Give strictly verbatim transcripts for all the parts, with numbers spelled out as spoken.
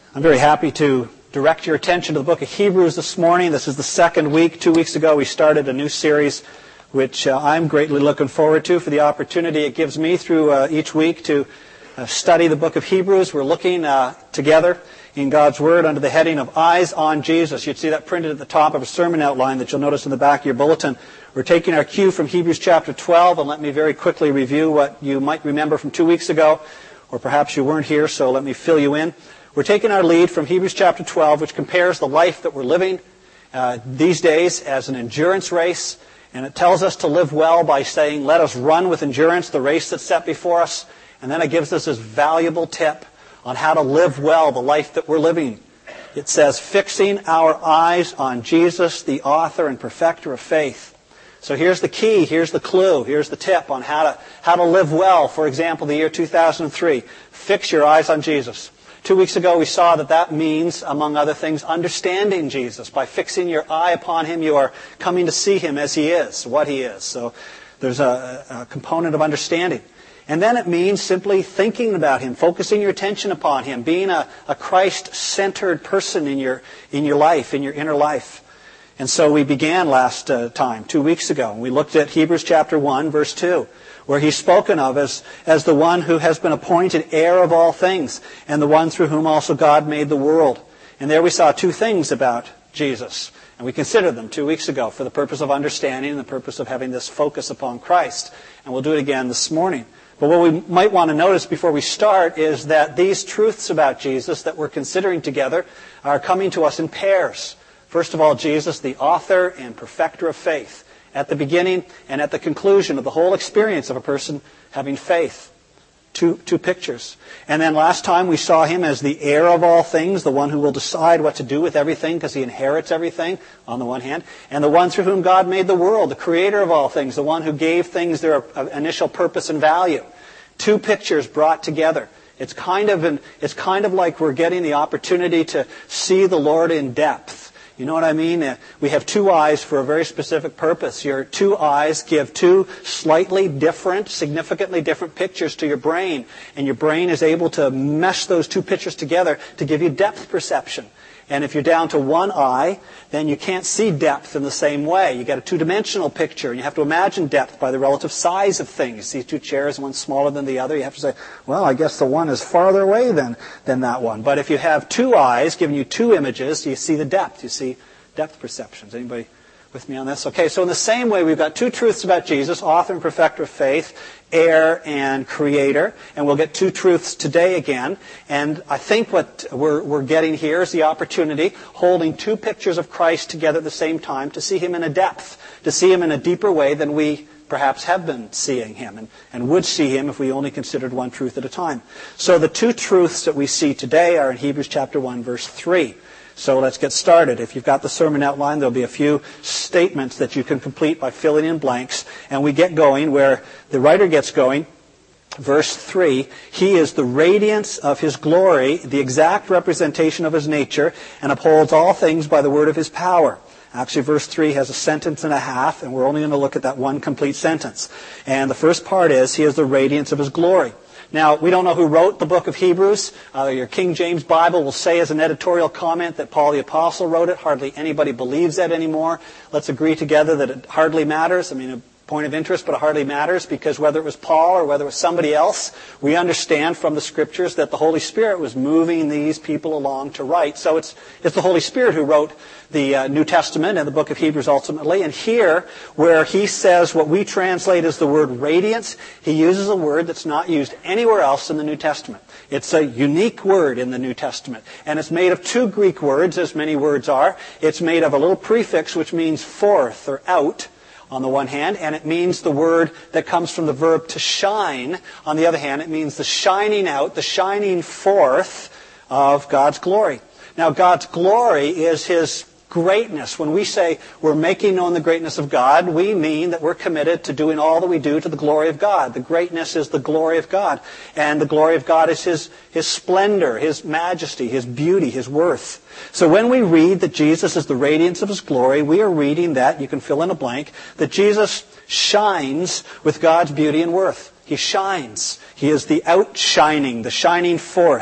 I'm very happy to direct your attention to the book of Hebrews this morning. This is the second week. Two weeks ago we started a new series which uh, I'm greatly looking forward to for the opportunity it gives me through uh, each week to uh, study the book of Hebrews. We're looking uh, together in God's Word under the heading of Eyes on Jesus. You'd see that printed at the top of a sermon outline that you'll notice in the back of your bulletin. We're taking our cue from Hebrews chapter twelve, and let me very quickly review what you might remember from two weeks ago, or perhaps you weren't here, so let me fill you in. We're taking our lead from Hebrews chapter twelve, which compares the life that we're living uh, these days as an endurance race. And it tells us to live well by saying, let us run with endurance the race that's set before us. And then it gives us this valuable tip on how to live well the life that we're living. It says, fixing our eyes on Jesus, the author and perfecter of faith. So here's the key, here's the clue, here's the tip on how to how to live well. For example, the year two thousand three. Fix your eyes on Jesus. Two weeks ago we saw that that means, among other things, understanding Jesus. By fixing your eye upon Him, you are coming to see Him as He is, what He is. So there's a, a component of understanding. And then it means simply thinking about Him, focusing your attention upon Him, being a, a Christ-centered person in your in your life, in your inner life. And so we began last uh, time, two weeks ago. We looked at Hebrews chapter one, verse two, where He's spoken of as, as the one who has been appointed heir of all things, and the one through whom also God made the world. And there we saw two things about Jesus. And we considered them two weeks ago for the purpose of understanding and the purpose of having this focus upon Christ. And we'll do it again this morning. But what we might want to notice before we start is that these truths about Jesus that we're considering together are coming to us in pairs. First of all, Jesus, the author and perfecter of faith, at the beginning and at the conclusion of the whole experience of a person having faith. Two, two pictures. And then last time we saw Him as the heir of all things, the one who will decide what to do with everything because He inherits everything, on the one hand, and the one through whom God made the world, the creator of all things, the one who gave things their initial purpose and value. Two pictures brought together. It's kind of an, it's kind of like we're getting the opportunity to see the Lord in depth. You know what I mean? Uh, we have two eyes for a very specific purpose. Your two eyes give two slightly different, significantly different pictures to your brain. And your brain is able to mesh those two pictures together to give you depth perception. And if you're down to one eye, then you can't see depth in the same way. You get a two-dimensional picture, and you have to imagine depth by the relative size of things. You see two chairs, one smaller than the other. You have to say, well, I guess the one is farther away than, than that one. But if you have two eyes giving you two images, you see the depth. You see depth perceptions. Anybody with me on this? Okay, so in the same way, we've got two truths about Jesus, author and perfecter of faith, heir and creator. And we'll get two truths today again. And I think what we're, we're getting here is the opportunity, holding two pictures of Christ together at the same time, to see Him in a depth, to see Him in a deeper way than we perhaps have been seeing Him, and, and would see Him if we only considered one truth at a time. So the two truths that we see today are in Hebrews chapter one, verse three. So let's get started. If you've got the sermon outline, there'll be a few statements that you can complete by filling in blanks. And we get going where the writer gets going. Verse three, He is the radiance of His glory, the exact representation of His nature, and upholds all things by the word of His power. Actually, verse three has a sentence and a half, and we're only going to look at that one complete sentence. And the first part is, He is the radiance of His glory. Now, we don't know who wrote the book of Hebrews. Uh, your King James Bible will say as an editorial comment that Paul the Apostle wrote it. Hardly anybody believes that anymore. Let's agree together that it hardly matters. I mean, a point of interest, but it hardly matters, because whether it was Paul or whether it was somebody else, we understand from the Scriptures that the Holy Spirit was moving these people along to write. So it's it's the Holy Spirit who wrote the uh, New Testament and the book of Hebrews ultimately. And here, where he says what we translate as the word radiance, he uses a word that's not used anywhere else in the New Testament. It's a unique word in the New Testament. And it's made of two Greek words, as many words are. It's made of a little prefix which means forth or out, on the one hand, and it means the word that comes from the verb to shine. On the other hand, it means the shining out, the shining forth of God's glory. Now, God's glory is His greatness. When we say we're making known the greatness of God, we mean that we're committed to doing all that we do to the glory of God. The greatness is the glory of God. And the glory of God is His, His splendor, His majesty, His beauty, His worth. So when we read that Jesus is the radiance of His glory, we are reading that, you can fill in a blank, that Jesus shines with God's beauty and worth. He shines. He is the outshining, the shining forth,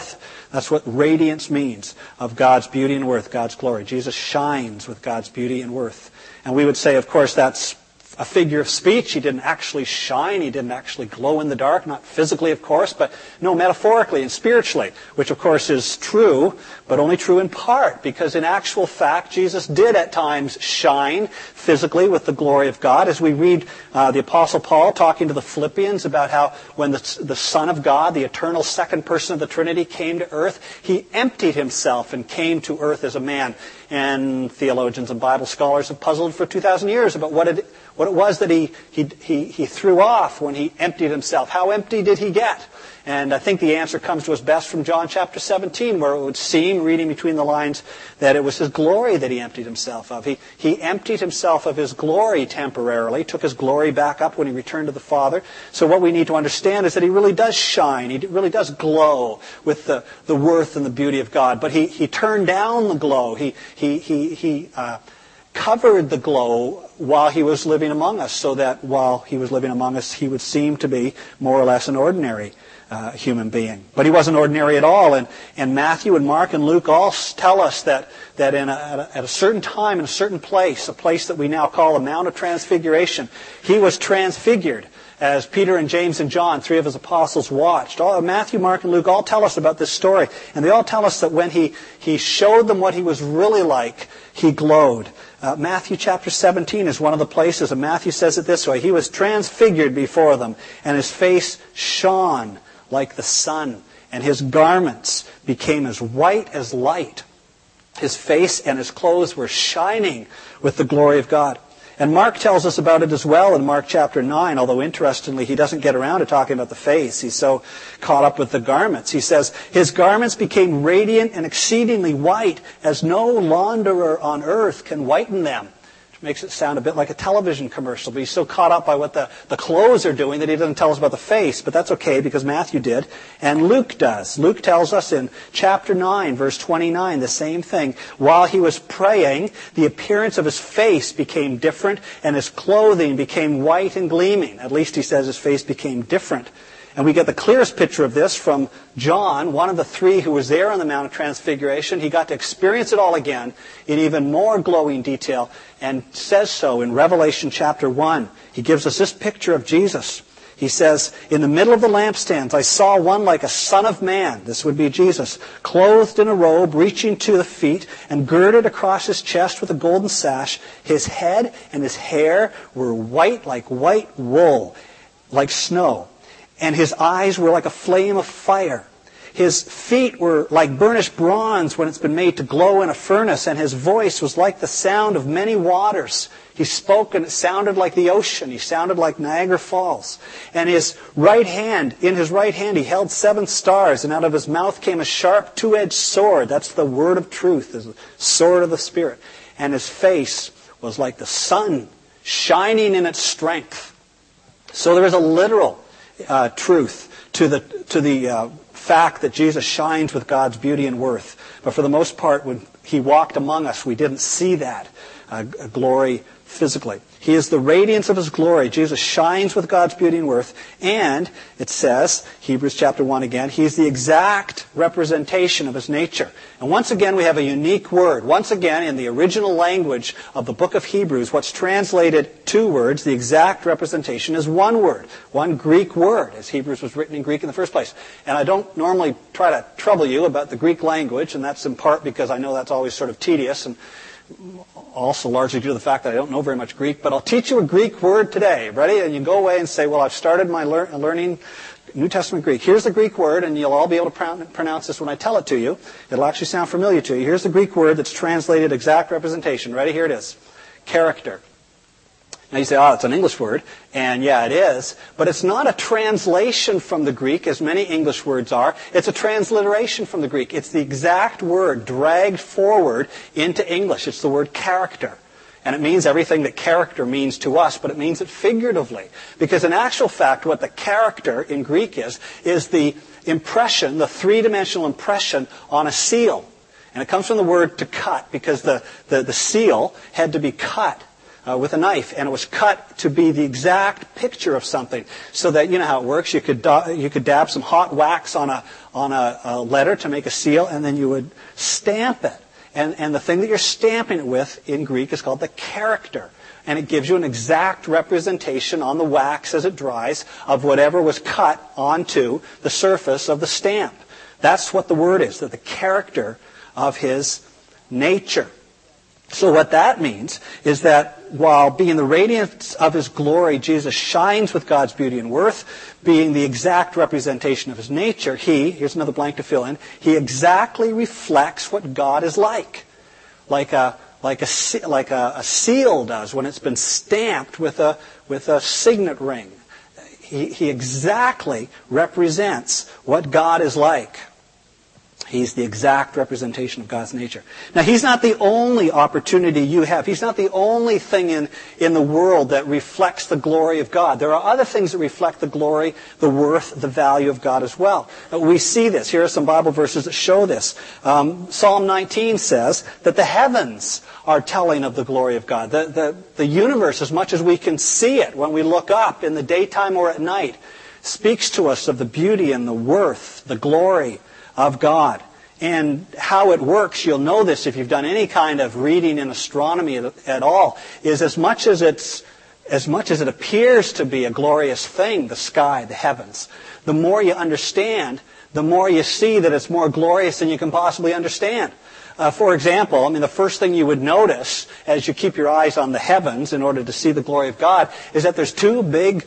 That's what radiance means, of God's beauty and worth, God's glory. Jesus shines with God's beauty and worth. And we would say, of course, that's a figure of speech. He didn't actually shine. He didn't actually glow in the dark. Not physically, of course, but no, metaphorically and spiritually, which, of course, is true, but only true in part, because in actual fact, Jesus did at times shine physically with the glory of God. As we read uh, the Apostle Paul talking to the Philippians about how when the, the Son of God, the eternal second person of the Trinity, came to earth, he emptied himself and came to earth as a man. And theologians and Bible scholars have puzzled for two thousand years about what it, what it was that he, he, he, he threw off when he emptied himself. How empty did he get? And I think the answer comes to us best from John chapter seventeen, where it would seem, reading between the lines, that it was his glory that he emptied himself of. He, he emptied himself of his glory temporarily, took his glory back up when he returned to the Father. So what we need to understand is that he really does shine. He really does glow with the, the worth and the beauty of God. But he, he turned down the glow. He, he, he, he uh, covered the glow while he was living among us, so that while he was living among us, he would seem to be more or less an ordinary Uh, human being. But he wasn't ordinary at all. And, and Matthew and Mark and Luke all tell us that, that in a, at, a, at a certain time, in a certain place, a place that we now call the Mount of Transfiguration, he was transfigured as Peter and James and John, three of his apostles, watched. All, Matthew, Mark, and Luke all tell us about this story. And they all tell us that when he, he showed them what he was really like, he glowed. Uh, Matthew chapter seventeen is one of the places, and Matthew says it this way: he was transfigured before them, and his face shone like the sun, and his garments became as white as light. His face and his clothes were shining with the glory of God. And Mark tells us about it as well in Mark chapter nine, although interestingly, he doesn't get around to talking about the face. He's so caught up with the garments. He says, his garments became radiant and exceedingly white, as no launderer on earth can whiten them. Makes it sound a bit like a television commercial, but he's so caught up by what the, the clothes are doing that he doesn't tell us about the face. But that's okay, because Matthew did, and Luke does. Luke tells us in chapter nine, verse twenty-nine, the same thing. While he was praying, the appearance of his face became different, and his clothing became white and gleaming. At least he says his face became different. And we get the clearest picture of this from John, one of the three who was there on the Mount of Transfiguration. He got to experience it all again in even more glowing detail, and says so in Revelation chapter one. He gives us this picture of Jesus. He says, in the middle of the lampstands, I saw one like a son of man. This would be Jesus, clothed in a robe reaching to the feet and girded across his chest with a golden sash. His head and his hair were white like white wool, like snow. And his eyes were like a flame of fire. His feet were like burnished bronze when it's been made to glow in a furnace. And his voice was like the sound of many waters. He spoke and it sounded like the ocean. He sounded like Niagara Falls. And his right hand, in his right hand, he held seven stars. And out of his mouth came a sharp two-edged sword. That's the word of truth, the sword of the Spirit. And his face was like the sun, shining in its strength. So there is a literal Uh, truth to the to the uh, fact that Jesus shines with God's beauty and worth. But for the most part, when he walked among us, we didn't see that uh, glory physically. He is the radiance of his glory. Jesus shines with God's beauty and worth. And it says, Hebrews chapter one again, he is the exact representation of his nature. And once again, we have a unique word. Once again, in the original language of the book of Hebrews, what's translated two words, the exact representation, is one word. One Greek word, as Hebrews was written in Greek in the first place. And I don't normally try to trouble you about the Greek language, and that's in part because I know that's always sort of tedious, and also largely due to the fact that I don't know very much Greek. But I'll teach you a Greek word today. Ready? And you go away and say, well, I've started my lear- learning New Testament Greek. Here's the Greek word, and you'll all be able to pr- pronounce this when I tell it to you. It'll actually sound familiar to you. Here's the Greek word that's translated exact representation. Ready? Here it is. Character. Now you say, oh, it's an English word. And yeah, it is. But it's not a translation from the Greek, as many English words are. It's a transliteration from the Greek. It's the exact word dragged forward into English. It's the word character. And it means everything that character means to us, but it means it figuratively. Because in actual fact, what the character in Greek is, is the impression, the three-dimensional impression on a seal. And it comes from the word to cut, because the, the, the seal had to be cut. uh, with a knife, and it was cut to be the exact picture of something, so that, you know how it works. You could do, you could dab some hot wax on a on a, a letter to make a seal, and then you would stamp it. And and the thing that you're stamping it with in Greek is called the character. And it gives you an exact representation on the wax as it dries of whatever was cut onto the surface of the stamp. That's what the word is, that the character of his nature. So what that means is that while being the radiance of his glory, Jesus shines with God's beauty and worth, being the exact representation of his nature, he, here's another blank to fill in, he exactly reflects what God is like. Like a Like a like a, a seal does when it's been stamped with a with a signet ring. He, he exactly represents what God is like. He's the exact representation of God's nature. Now, he's not the only opportunity you have. He's not the only thing in, in the world that reflects the glory of God. There are other things that reflect the glory, the worth, the value of God as well. We see this. Here are some Bible verses that show this. Um, Psalm nineteen says that the heavens are telling of the glory of God. The, the, the universe, as much as we can see it when we look up in the daytime or at night, speaks to us of the beauty and the worth, the glory of God. And how it works, you'll know this if you've done any kind of reading in astronomy at, at all, is as much as it's as much as it appears to be a glorious thing, the sky, the heavens, the more you understand, the more you see that it's more glorious than you can possibly understand. Uh, for example, I mean, the first thing you would notice as you keep your eyes on the heavens in order to see the glory of God is that there's two big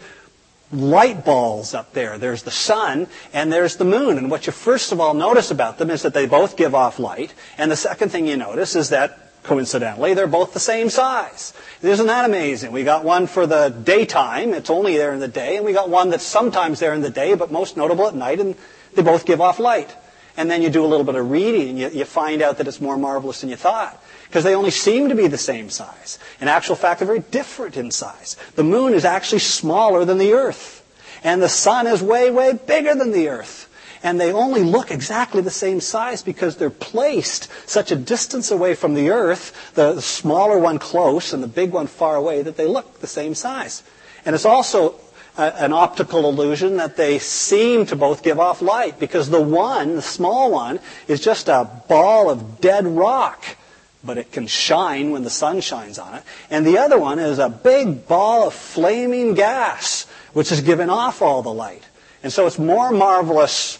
light balls up there. There's the sun and there's the moon. And what you first of all notice about them is that they both give off light. And the second thing you notice is that, coincidentally, they're both the same size. Isn't that amazing? We got one for the daytime. It's only there in the day. And we got one that's sometimes there in the day, but most notable at night. And they both give off light. And then you do a little bit of reading and you, you find out that it's more marvelous than you thought. Because they only seem to be the same size. In actual fact, they're very different in size. The moon is actually smaller than the earth. And the sun is way, way bigger than the earth. And they only look exactly the same size because they're placed such a distance away from the earth, the, the smaller one close and the big one far away, that they look the same size. And it's also a, an optical illusion that they seem to both give off light, because the one, the small one, is just a ball of dead rock. But it can shine when the sun shines on it. And the other one is a big ball of flaming gas, which is giving off all the light. And so it's more marvelous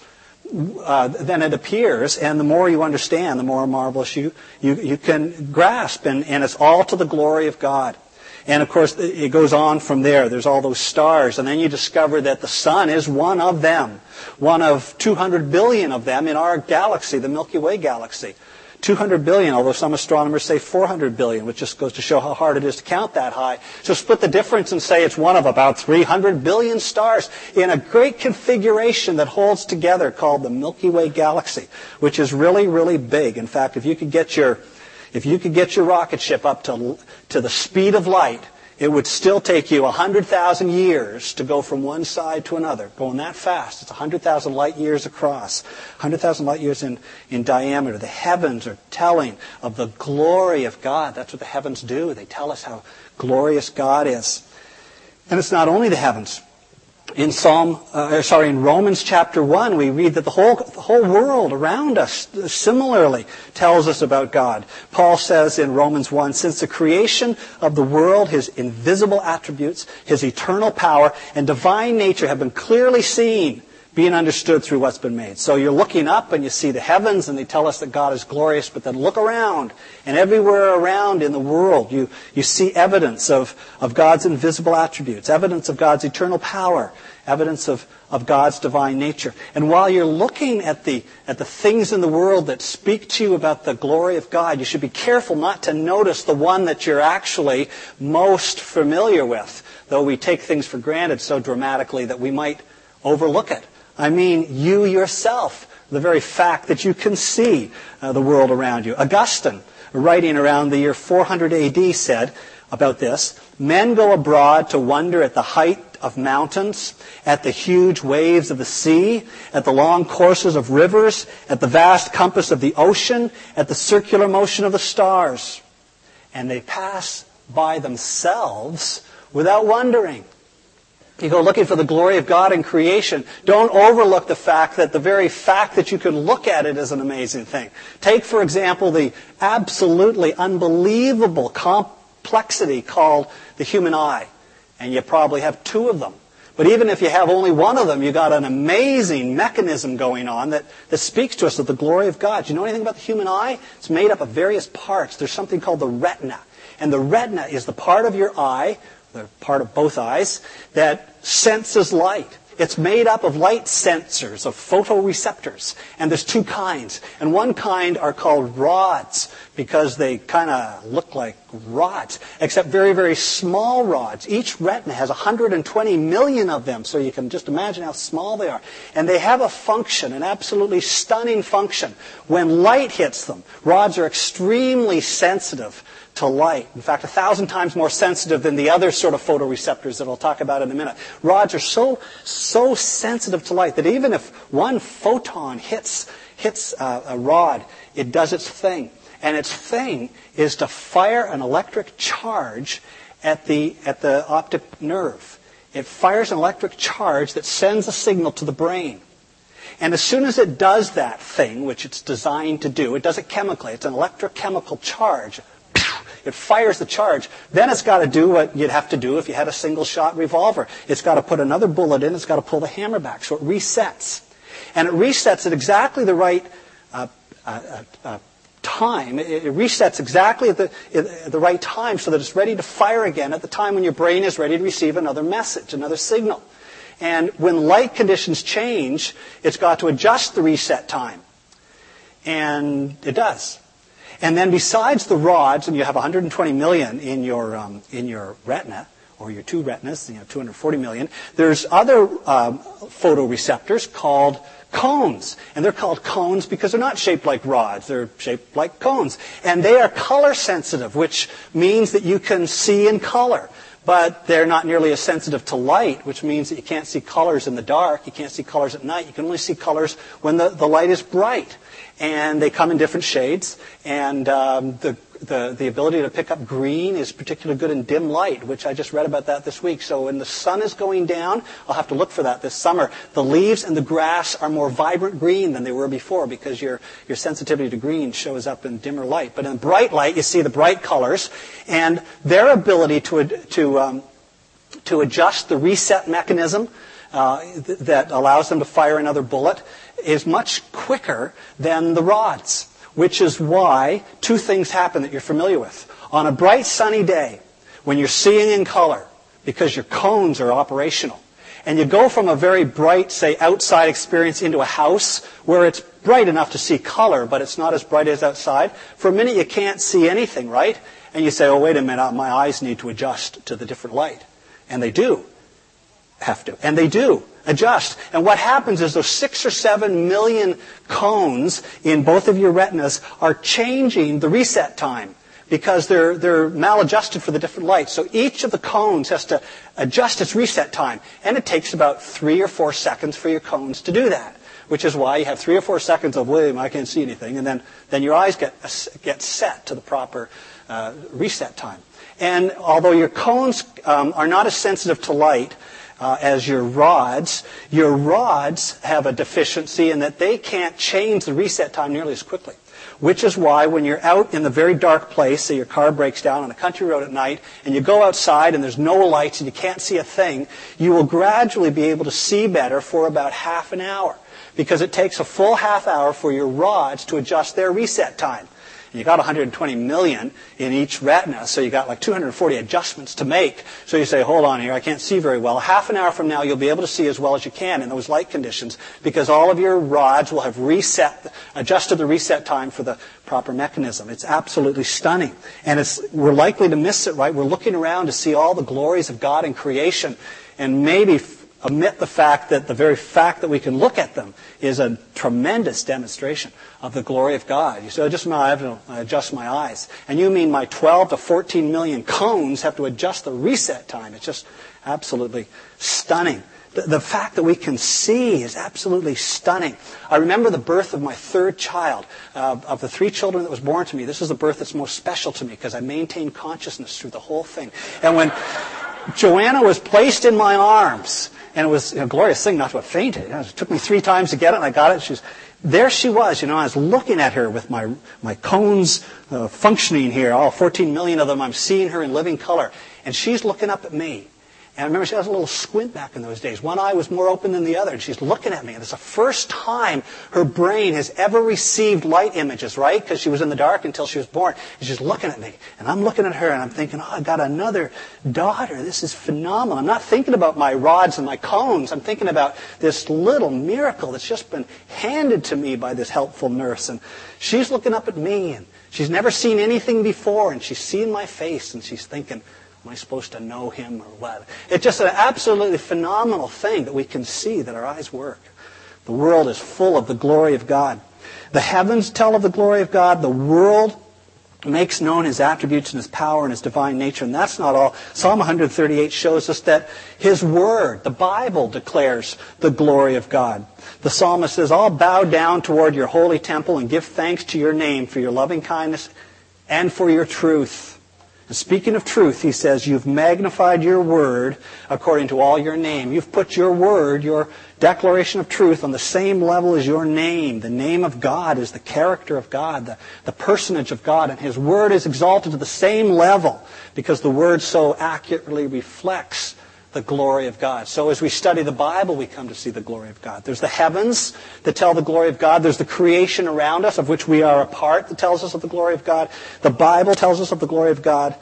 uh, than it appears. And the more you understand, the more marvelous you, you, you can grasp. And, and it's all to the glory of God. And, of course, it goes on from there. There's all those stars. And then you discover that the sun is one of them. One of two hundred billion of them in our galaxy, the Milky Way galaxy. two hundred billion, although some astronomers say four hundred billion, which just goes to show how hard it is to count that high. So split the difference and say it's one of about three hundred billion stars in a great configuration that holds together called the Milky Way galaxy, which is really, really big. In fact, if you could get your, if you could get your rocket ship up to, to the speed of light, it would still take you one hundred thousand years to go from one side to another. Going that fast. It's one hundred thousand light years across. one hundred thousand light years in, in diameter. The heavens are telling of the glory of God. That's what the heavens do. They tell us how glorious God is. And it's not only the heavens. In Psalm, uh, sorry, in Romans chapter one, we read that the whole, the whole world around us similarly tells us about God. Paul says in Romans one, since the creation of the world, his invisible attributes, his eternal power, and divine nature have been clearly seen, being understood through what's been made. So you're looking up and you see the heavens and they tell us that God is glorious, but then look around, and everywhere around in the world you, you see evidence of, of God's invisible attributes, evidence of God's eternal power, evidence of, of God's divine nature. And while you're looking at the, at the things in the world that speak to you about the glory of God, you should be careful not to notice the one that you're actually most familiar with, though we take things for granted so dramatically that we might overlook it. I mean, you yourself, the very fact that you can see uh, the world around you. Augustine, writing around the year four hundred A D, said about this, men go abroad to wonder at the height of mountains, at the huge waves of the sea, at the long courses of rivers, at the vast compass of the ocean, at the circular motion of the stars. And they pass by themselves without wondering. You go looking for the glory of God in creation. Don't overlook the fact that the very fact that you can look at it is an amazing thing. Take, for example, the absolutely unbelievable complexity called the human eye. And you probably have two of them. But even if you have only one of them, you've got an amazing mechanism going on that, that speaks to us of the glory of God. Do you know anything about the human eye? It's made up of various parts. There's something called the retina. And the retina is the part of your eye, the part of both eyes, that senses light. It's made up of light sensors, of photoreceptors. And there's two kinds. And one kind are called rods because they kind of look like rods, except very, very small rods. Each retina has one hundred twenty million of them, so you can just imagine how small they are. And they have a function, an absolutely stunning function. When light hits them, rods are extremely sensitive to light. In fact, a thousand times more sensitive than the other sort of photoreceptors that I'll talk about in a minute. Rods are so so sensitive to light that even if one photon hits hits a, a rod, it does its thing. And its thing is to fire an electric charge at the at the optic nerve. It fires an electric charge that sends a signal to the brain. And as soon as it does that thing, which it's designed to do, it does it chemically. It's an electrochemical charge. It fires the charge. Then it's got to do what you'd have to do if you had a single-shot revolver. It's got to put another bullet in. It's got to pull the hammer back. So it resets. And it resets at exactly the right uh, uh, uh, time. It, it resets exactly at the, at the right time so that it's ready to fire again at the time when your brain is ready to receive another message, another signal. And when light conditions change, it's got to adjust the reset time. And it does. And then besides the rods, and you have one hundred twenty million in your um, in your retina, or your two retinas, you know, two hundred forty million, there's other um, photoreceptors called cones. And they're called cones because they're not shaped like rods. They're shaped like cones. And they are color sensitive, which means that you can see in color. But they're not nearly as sensitive to light, which means that you can't see colors in the dark. You can't see colors at night. You can only see colors when the, the light is bright. And they come in different shades. And um, the, the, the ability to pick up green is particularly good in dim light, which I just read about that this week. So when the sun is going down, I'll have to look for that this summer. The leaves and the grass are more vibrant green than they were before because your, your sensitivity to green shows up in dimmer light. But in bright light, you see the bright colors. And their ability to, to, um, to adjust the reset mechanism uh, th- that allows them to fire another bullet is much quicker than the rods, which is why two things happen that you're familiar with. On a bright sunny day, when you're seeing in color, because your cones are operational, and you go from a very bright, say, outside experience into a house where it's bright enough to see color, but it's not as bright as outside, for a minute you can't see anything, right? And you say, oh, wait a minute, my eyes need to adjust to the different light. And they do have to. And they do adjust. And what happens is those six or seven million cones in both of your retinas are changing the reset time because they're they're maladjusted for the different lights. So each of the cones has to adjust its reset time. And it takes about three or four seconds for your cones to do that, which is why you have three or four seconds of, William, I can't see anything. And then, then your eyes get, get set to the proper uh, reset time. And although your cones um, are not as sensitive to light, Uh, as your rods, your rods have a deficiency in that they can't change the reset time nearly as quickly. Which is why when you're out in the very dark place, say your car breaks down on a country road at night, and you go outside and there's no lights and you can't see a thing, you will gradually be able to see better for about half an hour. Because it takes a full half hour for your rods to adjust their reset time. And you got one hundred twenty million in each retina, so you got like two hundred forty adjustments to make. So you say, hold on here, I can't see very well. Half an hour from now, you'll be able to see as well as you can in those light conditions because all of your rods will have reset, adjusted the reset time for the proper mechanism. It's absolutely stunning. And it's, we're likely to miss it, right? We're looking around to see all the glories of God in creation and maybe omit the fact that the very fact that we can look at them is a tremendous demonstration of the glory of God. You say, just I have to adjust my eyes. And you mean my twelve to fourteen million cones have to adjust the reset time. It's just absolutely stunning The, the fact that we can see is absolutely stunning. I remember the birth of my third child. Uh, of the three children that was born to me, this is the birth that's most special to me because I maintained consciousness through the whole thing. And when Joanna was placed in my arms, and it was a glorious thing not to have fainted. You know, it took me three times to get it, and I got it. She's, there she was, you know, I was looking at her with my my cones uh, functioning here, all fourteen million of them. I'm seeing her in living color. And she's looking up at me. And I remember she has a little squint back in those days. One eye was more open than the other, and she's looking at me. And it's the first time her brain has ever received light images, right? Because she was in the dark until she was born. And she's looking at me. And I'm looking at her, and I'm thinking, oh, I got another daughter. This is phenomenal. I'm not thinking about my rods and my cones. I'm thinking about this little miracle that's just been handed to me by this helpful nurse. And she's looking up at me, and she's never seen anything before. And she's seeing my face, and she's thinking, am I supposed to know him or what? It's just an absolutely phenomenal thing that we can see, that our eyes work. The world is full of the glory of God. The heavens tell of the glory of God. The world makes known his attributes and his power and his divine nature. And that's not all. Psalm one thirty-eight shows us that his word, the Bible, declares the glory of God. The psalmist says, I'll bow down toward your holy temple and give thanks to your name for your loving kindness and for your truth. And speaking of truth, he says, you've magnified your word according to all your name. You've put your word, your declaration of truth, on the same level as your name. The name of God is the character of God, the, the personage of God. And his word is exalted to the same level because the word so accurately reflects the glory of God. So as we study the Bible, we come to see the glory of God. There's the heavens that tell the glory of God. There's the creation around us, of which we are a part, that tells us of the glory of God. The Bible tells us of the glory of God.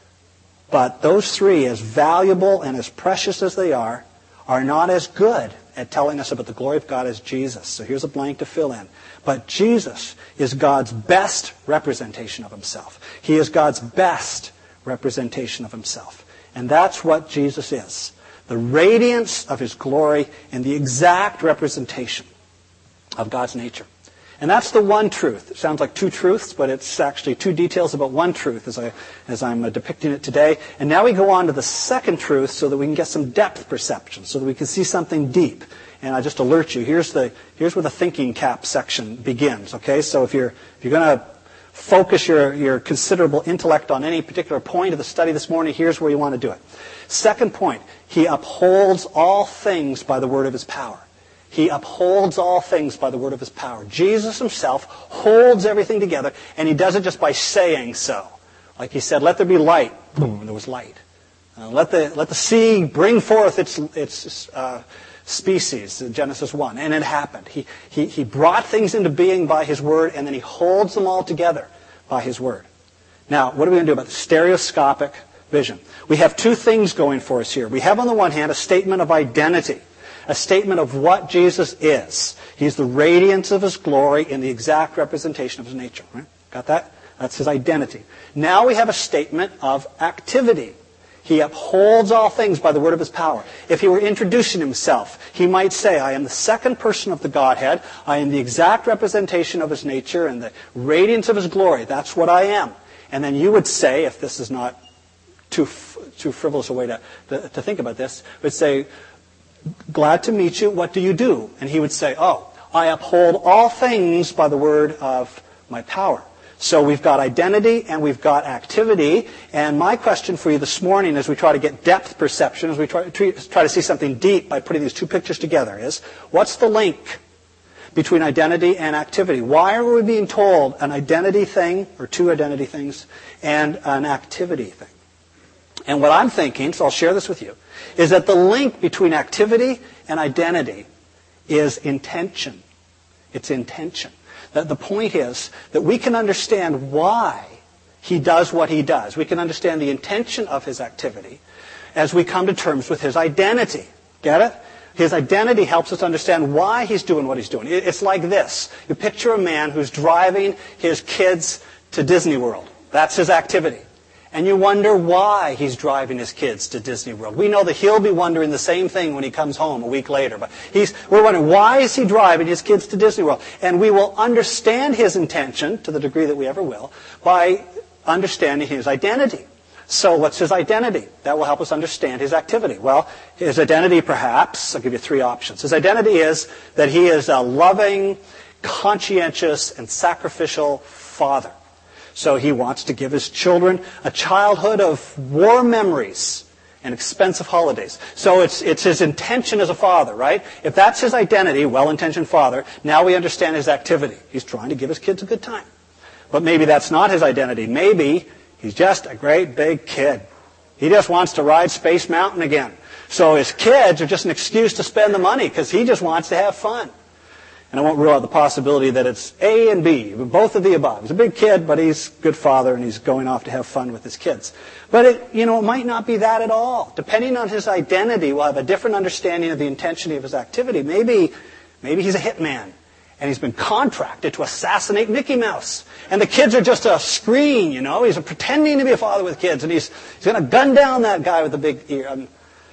But those three, as valuable and as precious as they are, are not as good at telling us about the glory of God as Jesus. So here's a blank to fill in. But Jesus is God's best representation of himself. He is God's best representation of himself. And that's what Jesus is. The radiance of his glory and the exact representation of God's nature. And that's the one truth. It sounds like two truths, but it's actually two details about one truth as, I, as I'm depicting it today. And now we go on to the second truth so that we can get some depth perception, so that we can see something deep. And I just alert you, here's, the, here's where the thinking cap section begins. Okay, so if you're, if you're going to focus your, your considerable intellect on any particular point of the study this morning, here's where you want to do it. Second point, he upholds all things by the word of his power. He upholds all things by the word of his power. Jesus himself holds everything together, and he does it just by saying so. Like he said, let there be light. Boom, there was light. Uh, let the let the sea bring forth its its uh, species, Genesis one, and it happened. He, he, he brought things into being by his word, and then he holds them all together by his word. Now, what are we going to do about the stereoscopic vision? We have two things going for us here. We have, on the one hand, a statement of identity, a statement of what Jesus is. He's the radiance of his glory and the exact representation of his nature. Right? Got that? That's his identity. Now we have a statement of activity. He upholds all things by the word of his power. If he were introducing himself, he might say, I am the second person of the Godhead. I am the exact representation of his nature and the radiance of his glory. That's what I am. And then you would say, if this is not too too frivolous a way to, to, to think about this, would say, glad to meet you. What do you do? And he would say, oh, I uphold all things by the word of my power. So we've got identity and we've got activity. And my question for you this morning as we try to get depth perception, as we try, try to see something deep by putting these two pictures together is, what's the link between identity and activity? Why are we being told an identity thing, or two identity things, and an activity thing? And what I'm thinking, so I'll share this with you, is that the link between activity and identity is intention. It's intention. That the point is that we can understand why he does what he does. We can understand the intention of his activity as we come to terms with his identity. Get it? His identity helps us understand why he's doing what he's doing. It's like this. You picture a man who's driving his kids to Disney World. That's his activity. And you wonder why he's driving his kids to Disney World. We know that he'll be wondering the same thing when he comes home a week later. But he's, we're wondering, why is he driving his kids to Disney World? And we will understand his intention, to the degree that we ever will, by understanding his identity. So what's his identity? That will help us understand his activity. Well, his identity perhaps, I'll give you three options. His identity is that he is a loving, conscientious, and sacrificial father. So he wants to give his children a childhood of warm memories and expensive holidays. So it's it's his intention as a father, right? If that's his identity, well-intentioned father, now we understand his activity. He's trying to give his kids a good time. But maybe that's not his identity. Maybe he's just a great big kid. He just wants to ride Space Mountain again. So his kids are just an excuse to spend the money because he just wants to have fun. And I won't rule out the possibility that it's A and B, both of the above. He's a big kid, but he's a good father, and he's going off to have fun with his kids. But it, you know, it might not be that at all. Depending on his identity, we'll have a different understanding of the intention of his activity. Maybe, maybe he's a hitman, and he's been contracted to assassinate Mickey Mouse. And the kids are just a screen, you know. He's pretending to be a father with kids, and he's, he's going to gun down that guy with the big ear. Um,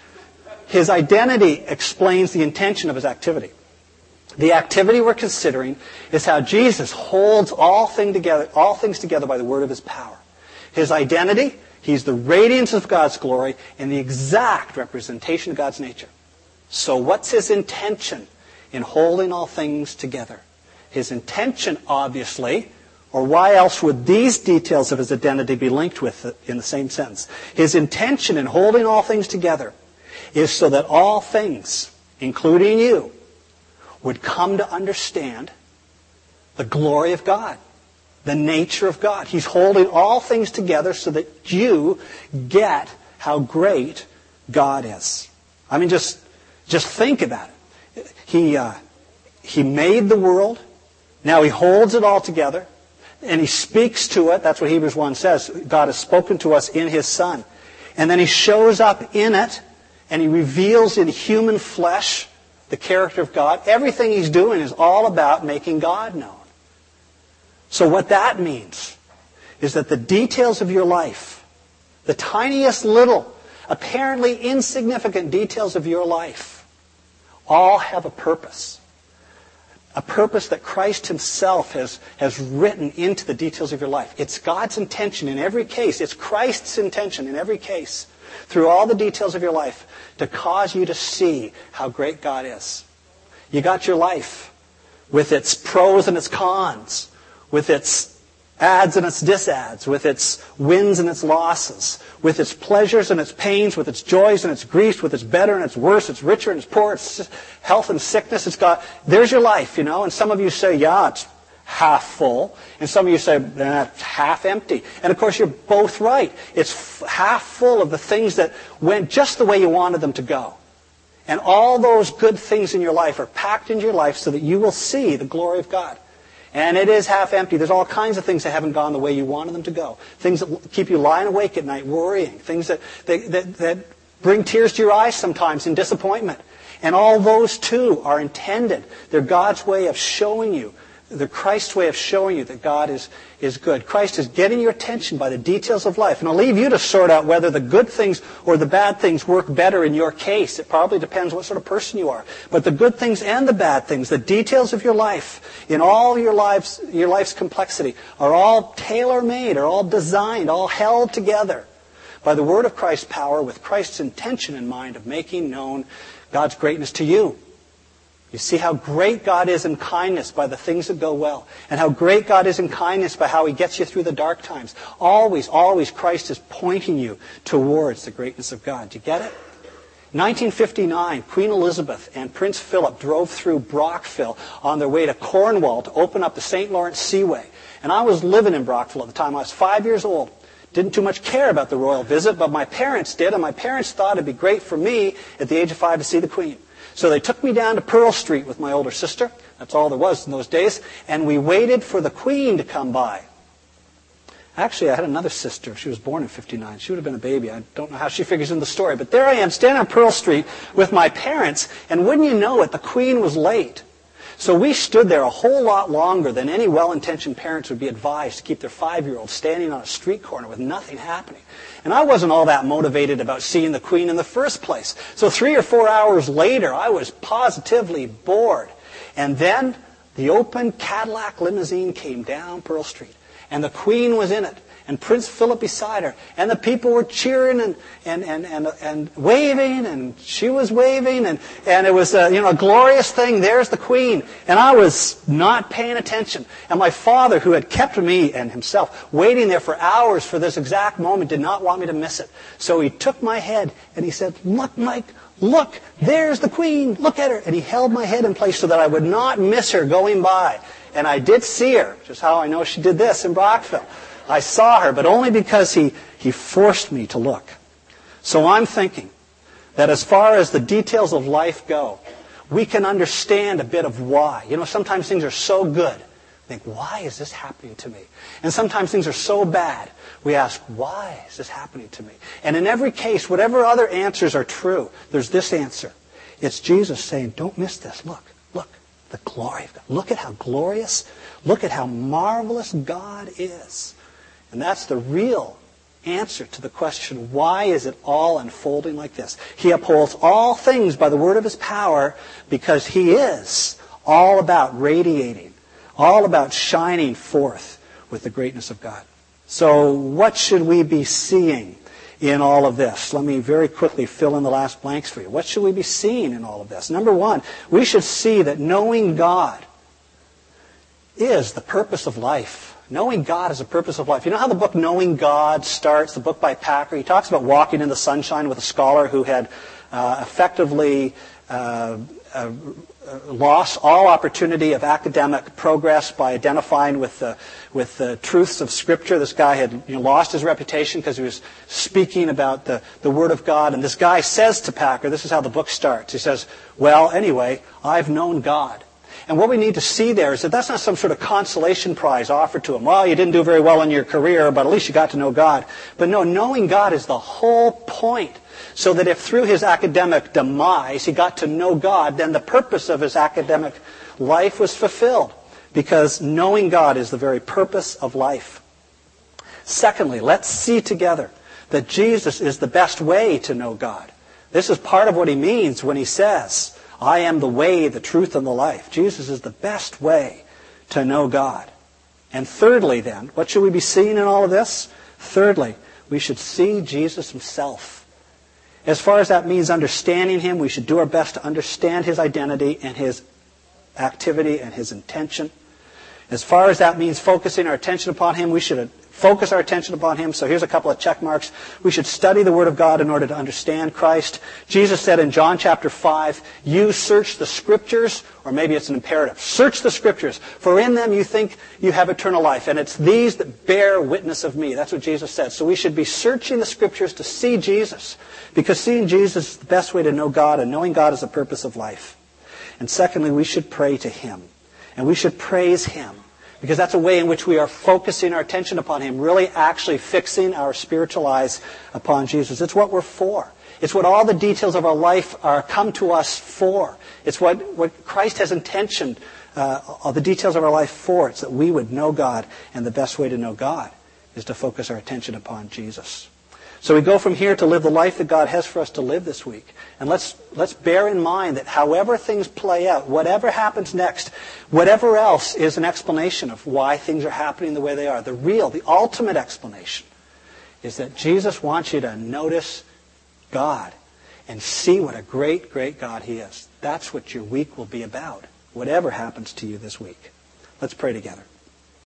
his identity explains the intention of his activity. The activity we're considering is how Jesus holds all, thing together, all things together by the word of his power. His identity, he's the radiance of God's glory and the exact representation of God's nature. So what's his intention in holding all things together? His intention, obviously, or why else would these details of his identity be linked with it in the same sentence? His intention in holding all things together is so that all things, including you, would come to understand the glory of God, the nature of God. He's holding all things together so that you get how great God is. I mean, just, just think about it. He, uh, he made the world. Now he holds it all together. And he speaks to it. That's what Hebrews one says. God has spoken to us in his Son. And then he shows up in it, and he reveals in human flesh the character of God. Everything he's doing is all about making God known. So what that means is that the details of your life, the tiniest little, apparently insignificant details of your life, all have a purpose. A purpose that Christ himself has, has written into the details of your life. It's God's intention in every case. It's Christ's intention in every case, through all the details of your life, to cause you to see how great God is. You got your life with its pros and its cons, with its adds and its disads, with its wins and its losses, with its pleasures and its pains, with its joys and its griefs, with its better and its worse, its richer and its poor, its health and sickness. It's got, there's your life, you know. And some of you say, yeah, it's half full. And some of you say, eh, it's half empty. And of course, you're both right. It's f- half full of the things that went just the way you wanted them to go. And all those good things in your life are packed into your life so that you will see the glory of God. And it is half empty. There's all kinds of things that haven't gone the way you wanted them to go. Things that keep you lying awake at night worrying. Things that, that, that, that bring tears to your eyes sometimes in disappointment. And all those too are intended. They're God's way of showing you, the Christ's way of showing you that God is, is good. Christ is getting your attention by the details of life. And I'll leave you to sort out whether the good things or the bad things work better in your case. It probably depends what sort of person you are. But the good things and the bad things, the details of your life, in all your lives, your life's complexity, are all tailor-made, are all designed, all held together by the word of Christ's power with Christ's intention in mind of making known God's greatness to you. You see how great God is in kindness by the things that go well. And how great God is in kindness by how he gets you through the dark times. Always, always Christ is pointing you towards the greatness of God. Do you get it? nineteen fifty-nine, Queen Elizabeth and Prince Philip drove through Brockville on their way to Cornwall to open up the Saint Lawrence Seaway. And I was living in Brockville at the time. I was five years old. Didn't too much care about the royal visit, but my parents did. And my parents thought it'd be great for me at the age of five to see the Queen. So they took me down to Pearl Street with my older sister. That's all there was in those days. And we waited for the Queen to come by. Actually, I had another sister. She was born in fifty-nine. She would have been a baby. I don't know how she figures in the story. But there I am, standing on Pearl Street with my parents. And wouldn't you know it, the Queen was late. So we stood there a whole lot longer than any well-intentioned parents would be advised to keep their five-year-old standing on a street corner with nothing happening. And I wasn't all that motivated about seeing the Queen in the first place. So three or four hours later, I was positively bored. And then the open Cadillac limousine came down Pearl Street, and the Queen was in it, and Prince Philip beside her, and the people were cheering and and and and, and waving, and she was waving, and and it was a, you know a glorious thing. There's the Queen, and I was not paying attention. And my father, who had kept me and himself waiting there for hours for this exact moment, did not want me to miss it. So he took my head and he said, "Look, Mike, look, there's the Queen. Look at her." And he held my head in place so that I would not miss her going by. And I did see her, which is how I know she did this in Brockville. I saw her, but only because he, he forced me to look. So I'm thinking that as far as the details of life go, we can understand a bit of why. You know, sometimes things are so good. We think, why is this happening to me? And sometimes things are so bad. We ask, why is this happening to me? And in every case, whatever other answers are true, there's this answer. It's Jesus saying, don't miss this. Look, look, the glory of God. Look at how glorious, look at how marvelous God is. And that's the real answer to the question, why is it all unfolding like this? He upholds all things by the word of his power because he is all about radiating, all about shining forth with the greatness of God. So what should we be seeing in all of this? Let me very quickly fill in the last blanks for you. What should we be seeing in all of this? Number one, we should see that knowing God is the purpose of life. Knowing God is the purpose of life. You know how the book Knowing God starts, the book by Packer? He talks about walking in the sunshine with a scholar who had uh, effectively uh, uh, lost all opportunity of academic progress by identifying with the, with the truths of Scripture. This guy had you know, lost his reputation because he was speaking about the, the Word of God. And this guy says to Packer, this is how the book starts. He says, well, anyway, I've known God. And what we need to see there is that that's not some sort of consolation prize offered to him. Well, you didn't do very well in your career, but at least you got to know God. But no, knowing God is the whole point. So that if through his academic demise he got to know God, then the purpose of his academic life was fulfilled. Because knowing God is the very purpose of life. Secondly, let's see together that Jesus is the best way to know God. This is part of what he means when he says, I am the way, the truth, and the life. Jesus is the best way to know God. And thirdly then, what should we be seeing in all of this? Thirdly, we should see Jesus himself. As far as that means understanding him, we should do our best to understand his identity and his activity and his intention. As far as that means focusing our attention upon him, we should focus our attention upon him. So here's a couple of check marks. We should study the Word of God in order to understand Christ. Jesus said in John chapter five, you search the Scriptures, or maybe it's an imperative. Search the Scriptures, for in them you think you have eternal life, and it's these that bear witness of me. That's what Jesus said. So we should be searching the Scriptures to see Jesus, because seeing Jesus is the best way to know God, and knowing God is the purpose of life. And secondly, we should pray to him, and we should praise him. Because that's a way in which we are focusing our attention upon him, really actually fixing our spiritual eyes upon Jesus. It's what we're for. It's what all the details of our life are come to us for. It's what, what Christ has intentioned uh, all the details of our life for. It's that we would know God, and the best way to know God is to focus our attention upon Jesus. So we go from here to live the life that God has for us to live this week. And let's let's bear in mind that however things play out, whatever happens next, whatever else is an explanation of why things are happening the way they are. The real, the ultimate explanation is that Jesus wants you to notice God and see what a great, great God he is. That's what your week will be about, whatever happens to you this week. Let's pray together.